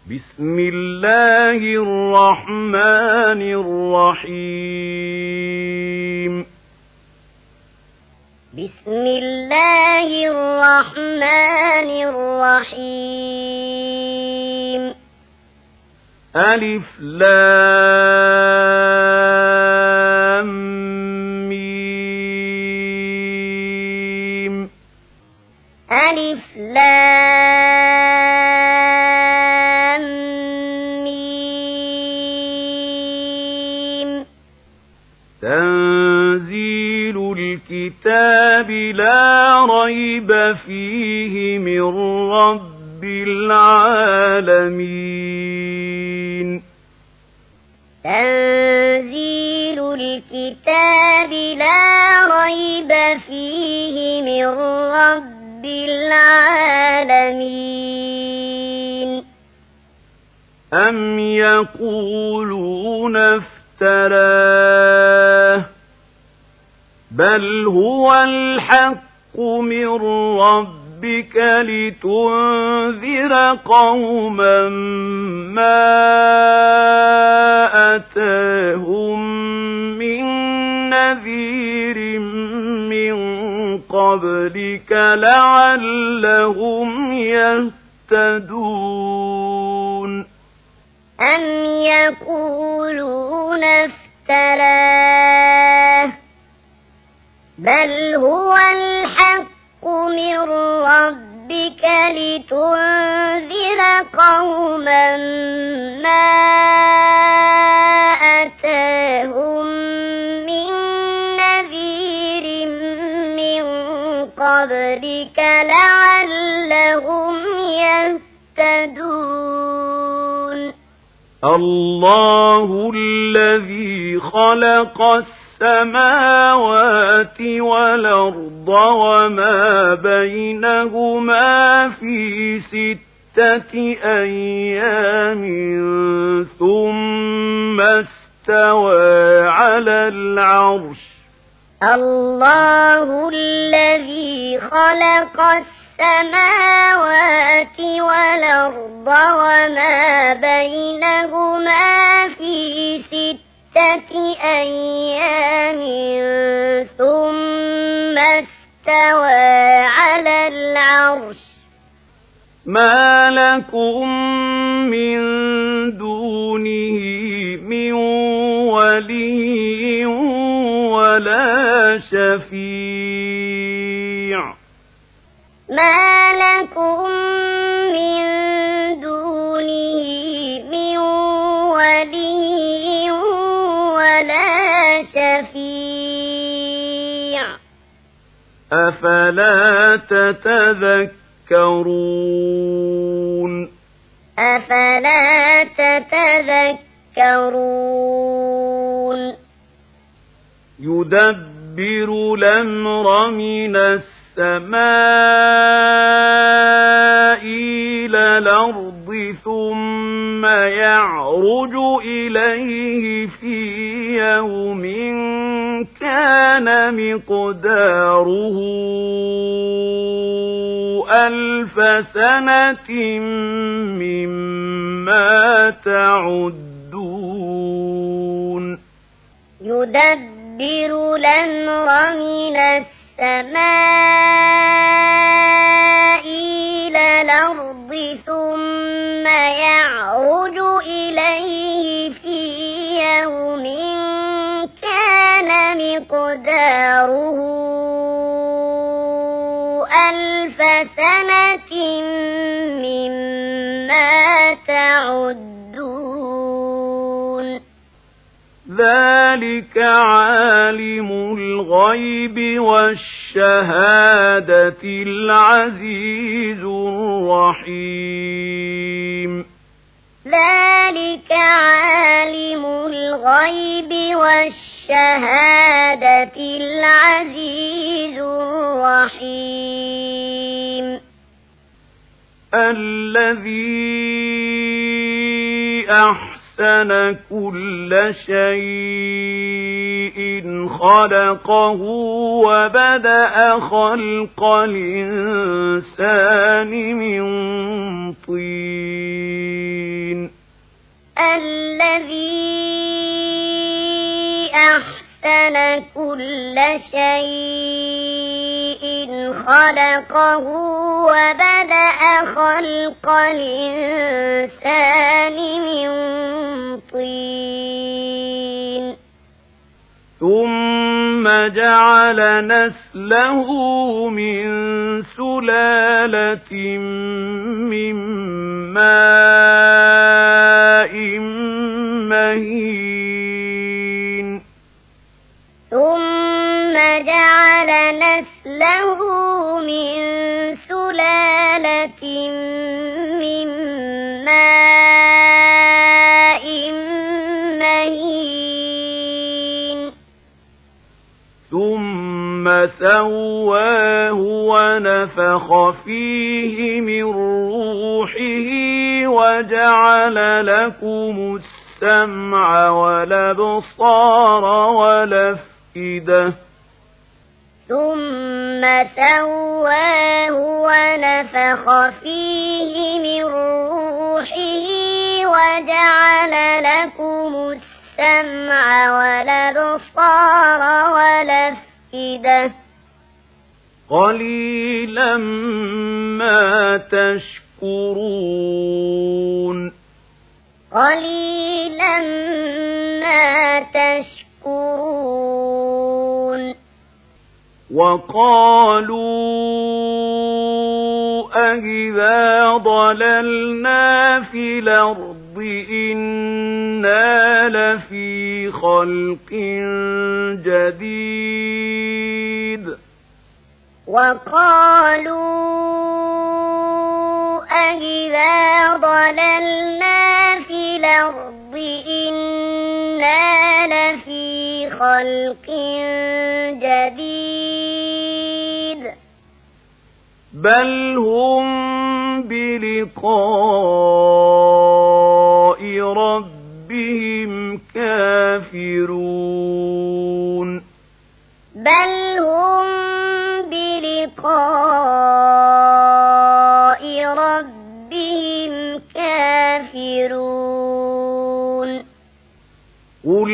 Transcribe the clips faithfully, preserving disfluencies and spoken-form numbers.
بسم الله الرحمن الرحيم بسم الله الرحمن الرحيم ألف لام ميم ألف لام ميم تنزيل الكتاب لا ريب فيه من رب العالمين تنزيل الكتاب لا ريب فيه من رب العالمين أم يقولون افتراه بل هو الحق من ربك لتنذر قوما ما أتاهم من نذير من قبلك لعلهم يهتدون أم يقولون افتراه بل هو الحق من ربك لتنذر قوما ما أتاهم من نذير من قبلك لعلهم يهتدون الله الذي خلق السماوات والأرض وما بينهما في ستة أيام ثم استوى على العرش الله الذي خلق السماوات والأرض وما بينهما في ستة أيام ثم استوى على العرش ما لكم من دونه من ولي ولا شفيع ما لكم من دونه من ولي ولا شفيع أفلا تتذكرون أفلا تتذكرون يدبر الأمر من السماء إلى الأرض ثم يعرج إليه في يوم كان مقداره ألف سنة مما تعدون يدبر الأمر من السماء إلى الأرض ثم يعرج إليه في يوم كان مقداره ألف سنة مما تعدون ذلك عالم الغيب والشهادة العزيز الرحيم ذلك عالم الغيب والشهادة العزيز الرحيم الذي أحسن أحسن كل شيء خلقه وبدأ خلق الإنسان من طين الذي أحسن كل شيء خلقه وبدأ خلق الإنسان من طين ثم جعل نسله من سلالة من ماء مهين ثم جعل نسله من سلالة من ماء مهين ثم سواه ونفخ فيه من روحه وجعل لكم السمع والأبصار والأفئدة ثم سواه ونفخ فيه من روحه وجعل لكم السمع والأبصار والأفئدة قليلا ما تشكرون قليلا ما تشكرون وقالوا أَإِذَا ضللنا في الأرض إنا لفي خلق جديد وقالوا أَإِذَا ضللنا في الأرض إنا لفي خلق جديد بل هم بلقاء ربهم كافرون بل هم بلقاء ربهم كافرون قل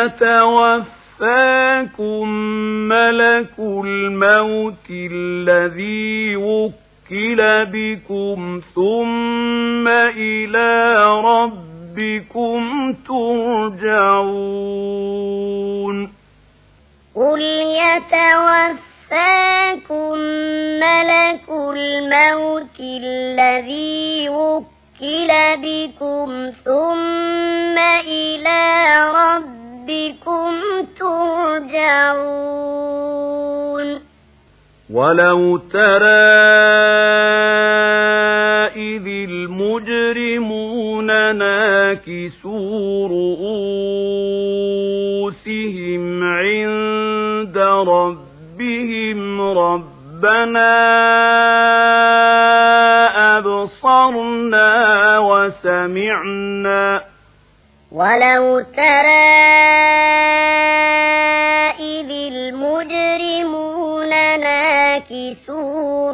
يتوفاكم ملك الموت الذي وكل بكم ثم إلى ربكم ترجعون قل يتوفاكم ملك الموت الذي وكل بكم ثم إلى ربكم ترجعون ولو ترى إذ المجرمون ناكسوا رؤوسهم عند ربهم ربنا أبصرنا وسمعنا ولو ترى إذ المجرمون ناكسوا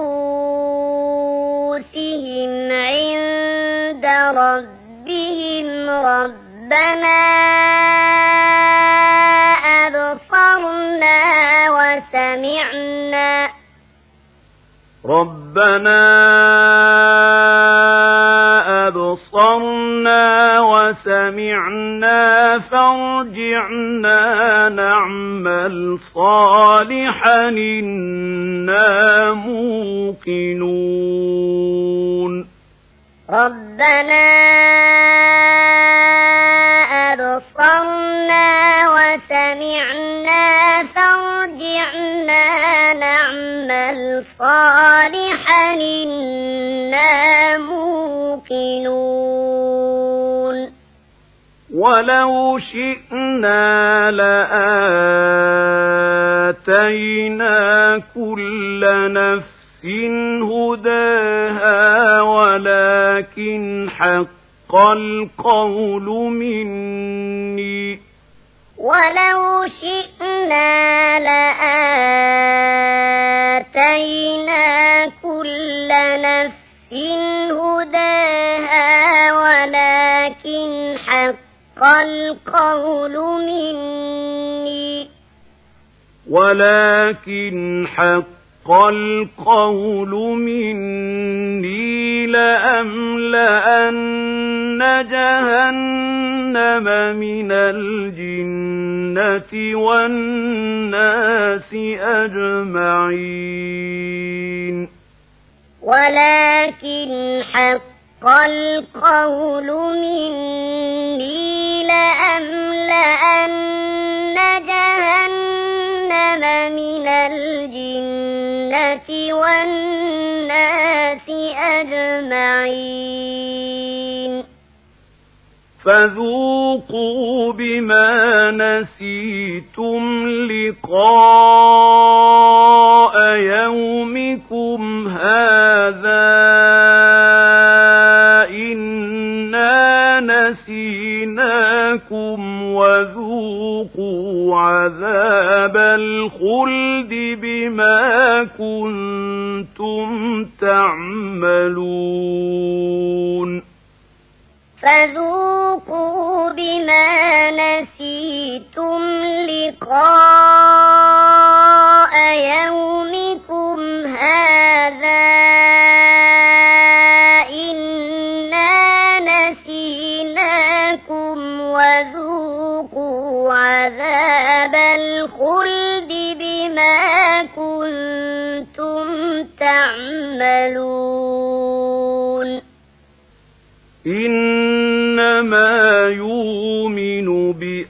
رؤوسهم عند ربهم ربنا أبصرنا وسمعنا ربنا أبصرنا وسمعنا فارجعنا نعمل صالحا إنا موقنون ربنا أبصرنا وسمعنا فارجعنا نعمل صالحا إنا موقنون ولو شئنا لآتينا كل نفس هداها ولكن حق القول مني ولو شئنا لآتينا كل نفس هداها ولكن القول مني ولكن حق القول مني لأملأن جهنم من الجنة والناس أجمعين ولكن حق القول مني لأملأن جهنم من الجنة والناس أجمعين فذوقوا بما نسيتم لقاء يومكم هذا إنا نسيناكم وذوقوا عذاب الخلد بما كنتم تعملون فذوقوا بما نسيتم لقاء يومكم هذا إنا نسيناكم وذوقوا عذاب الخلد بما كنتم تعملون إنما يؤمن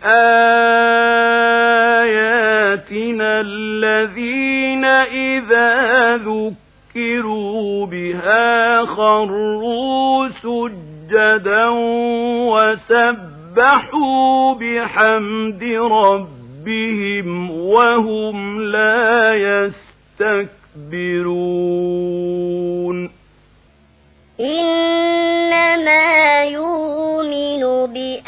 بآياتنا الذين إذا ذكروا بها خروا سجدا وسبحوا بحمد ربهم وهم لا يستكبرون إنما يؤمن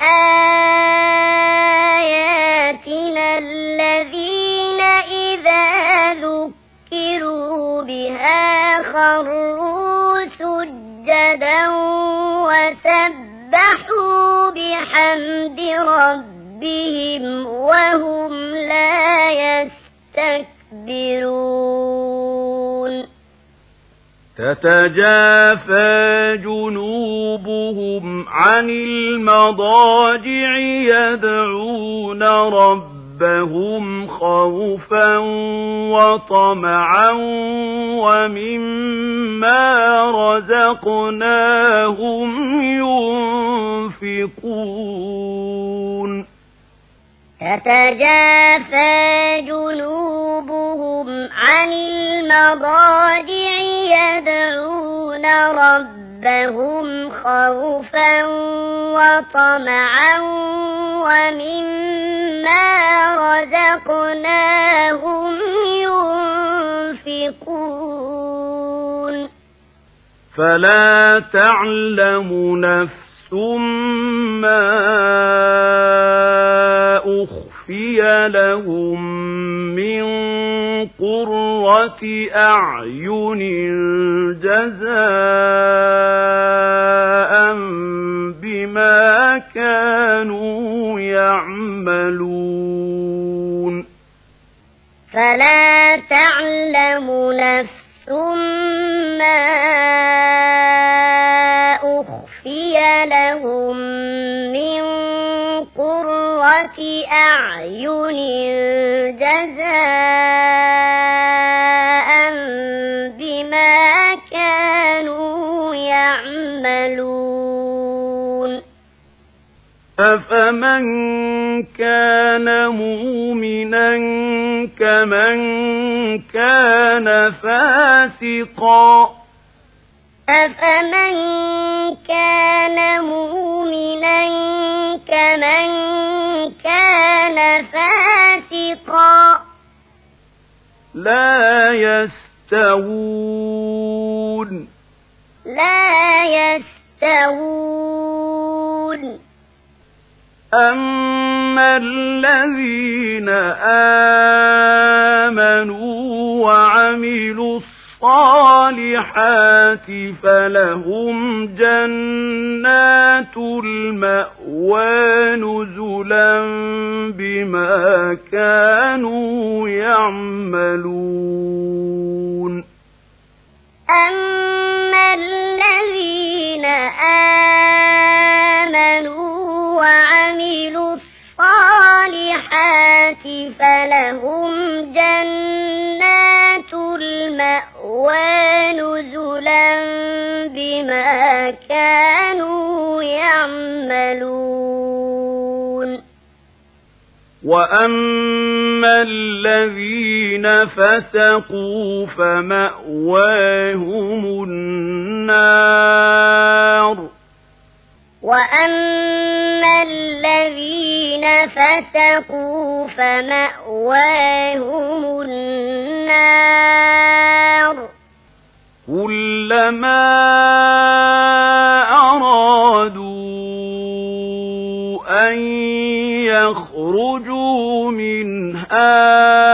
بآياتنا الذين إذا ذكروا بها خروا سجدا وسبحوا بحمد ربهم وهم لا يستكبرون تتجافى جنوبهم عن المضاجع يدعون ربهم خوفا وطمعا ومما رزقناهم ينفقون تتجافى جنوبهم عن المضاجع يدعون ربهم خوفا وطمعا ومما رزقناهم ينفقون فلا تعلم نفس ما أخفي لهم من قرة أعين جزاء بما كانوا يعملون فلا تعلم نفس ما أخفي لهم من قرة أعين جزاء بما كانوا يعملون أفمن كان مؤمنا كمن كان فاسقا أفمن كان مؤمنا كمن كان فاسقا لا يستوون لا يستوون أما الذين آمنوا وعملوا الصالحات فلهم جنات المأوى نزلا بما كانوا يعملون أما الذين آمنوا وعملوا الصالحات فلهم جنات المأوى نزلا بما كانوا يعملون وأما الذين فسقوا فمأواهم النار وأما الذين فسقوا فمأواهم النار كلما أرادوا أن يخرجوا منها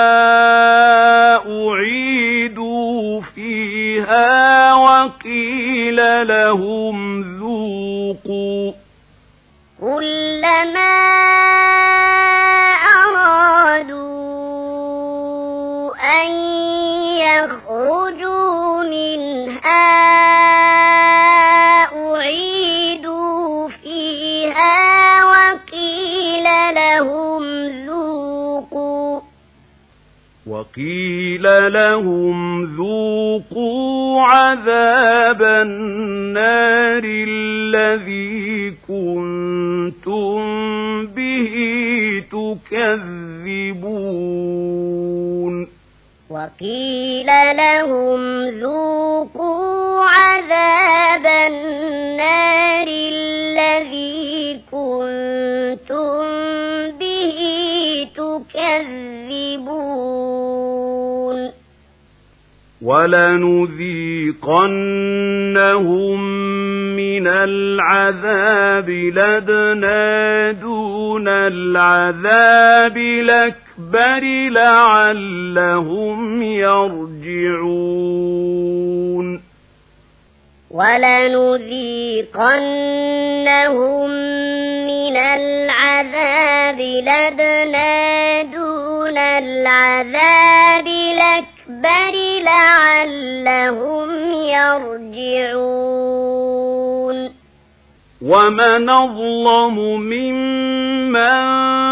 أعيدوا فيها وقيل لهم ذوقوا كلما أرادوا أن يخرجوا منها أعيدوا فيها وقيل لهم ذوقوا وقيل لهم ذوقوا عذاب النار الذي كنتم به تكذبون وقيل لهم ذوقوا عذاب النار الذي كنتم به تكذبون ولنذيقنهم من العذاب لدنا دون العذاب الأكبر لعلهم يرجعون ولنذيقنهم من العذاب لدنا دون العذاب الأكبر لعلهم يرجعون ومن أظلم ممن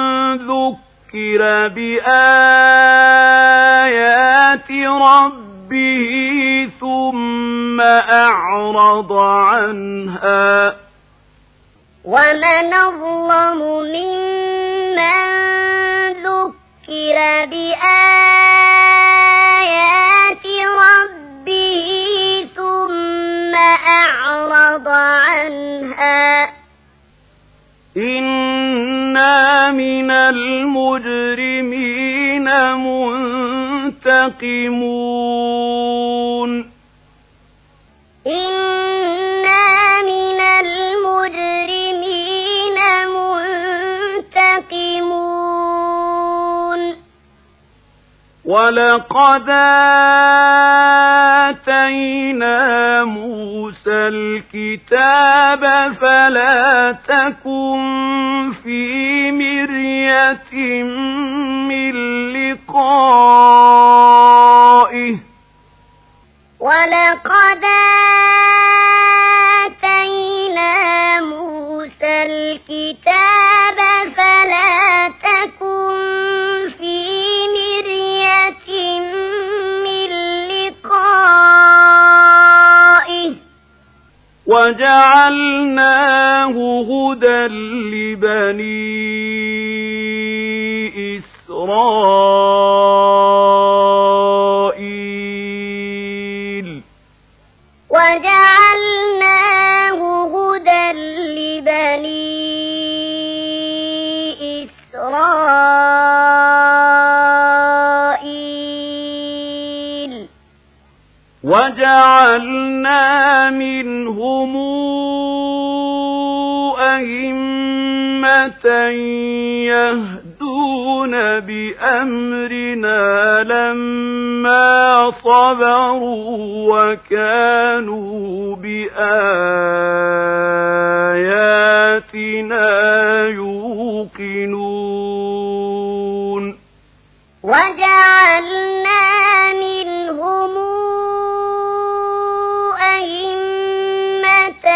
ذكر بآيات ربه ثم أعرض عنها ومن أظلم ممن ذكر بآيات ربه ثم أعرض عنها إنا من المجرمين منتقمون إنا من المجرمين منتقمون ولقد آتينا موسى الكتاب فلا تكن في مرية من لقائه ولقد آتينا موسى الكتاب فلا تكن في مرية من لقائه وجعلناه هدى لبني إسرائيل وجعلناه هدى لبني إسرائيل وجعلنا منهم أئمة يهدون بأمرنا لما صبروا وكانوا بآياتنا وجعلنا منهم أئمة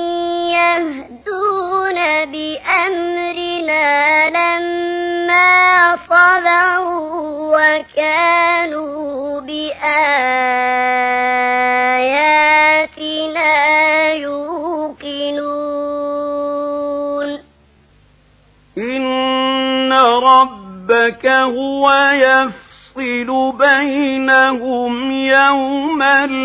يهدون بأمرنا لما صبروا وكانوا بآياتنا يوقنون إن ربك هو يفصل بينهم يوم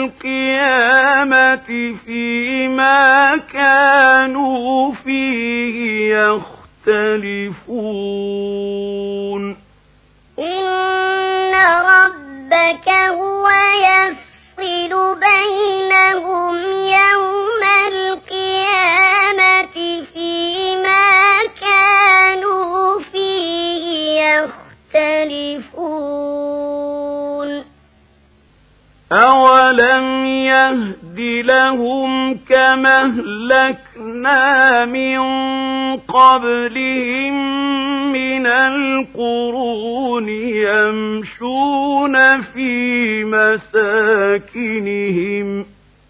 القيامة فيما كانوا فيه يختلفون إن ربك هو يفصل بينهم يوم القيامة فيما كانوا فيه يختلفون أولم يهد لهم كما أهلكنا من قبلهم من القرون يمشون في مساكنهم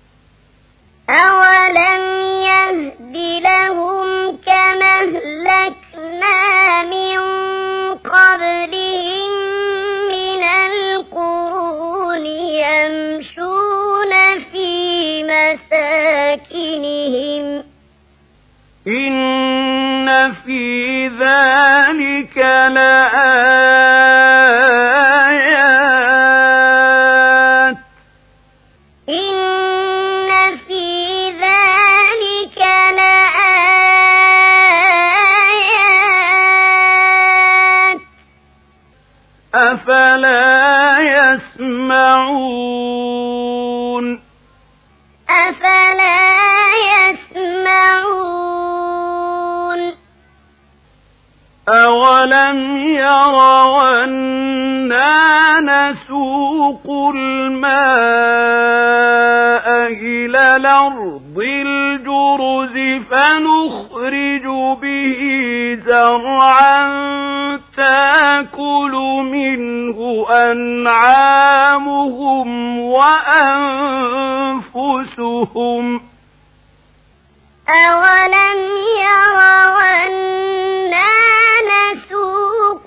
أولم يهد لهم كما أهلكنا من قبلهم من القرون يمشون في مساكنهم إن في ذلك لآيات إن في ذلك لآيات أفلا يسمعون أفلا يسمعون أولم يروا أنا نسوق الماء إلى الأرض الجرز فنخرج به زرعا تأكل منه أنعامهم وأنفسهم أولم يروا أنا نسوق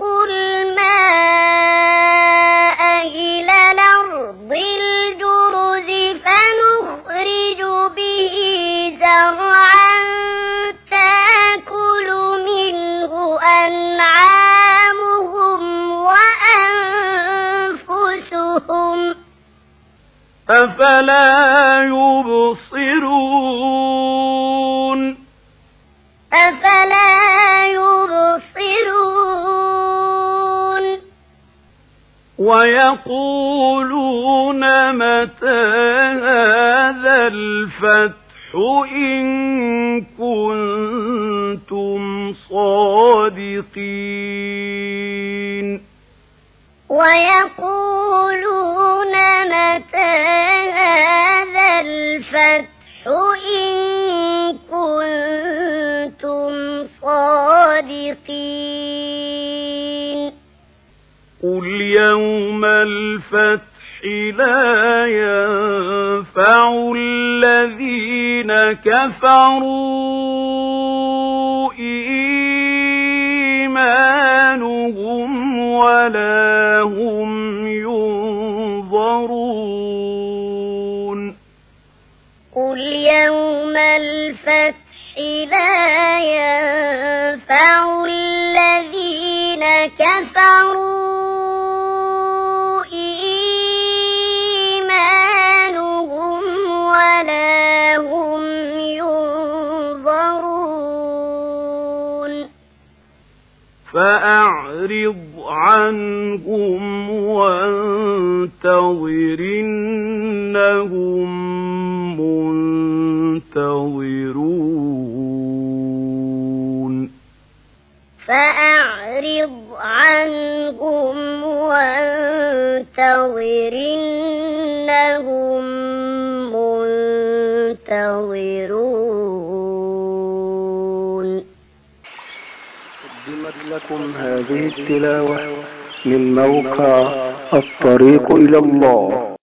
الماء إلى الأرض الجرز فنخرج به زرعا تأكل منه أنعامهم وأنفسهم أفلا يبصرون أفلا يبصرون ويقولون متى هذا الفتح إن كنتم صادقين ويقولون متى هذا الفتح إن كنتم صادقين قل يوم الفتح لا ينفع الذين كفروا إيمانهم ولا هم ينظرون قل يوم الفتح لا ينفع الذين كفروا إيمانهم ولا هم ينظرون فأعرض عنهم وانتظر إنهم منتظرون فأعرض عنهم وانتظر إنهم منتظرون. قدمت لكم هذه التلاوة من موقع الطريق إلى الله.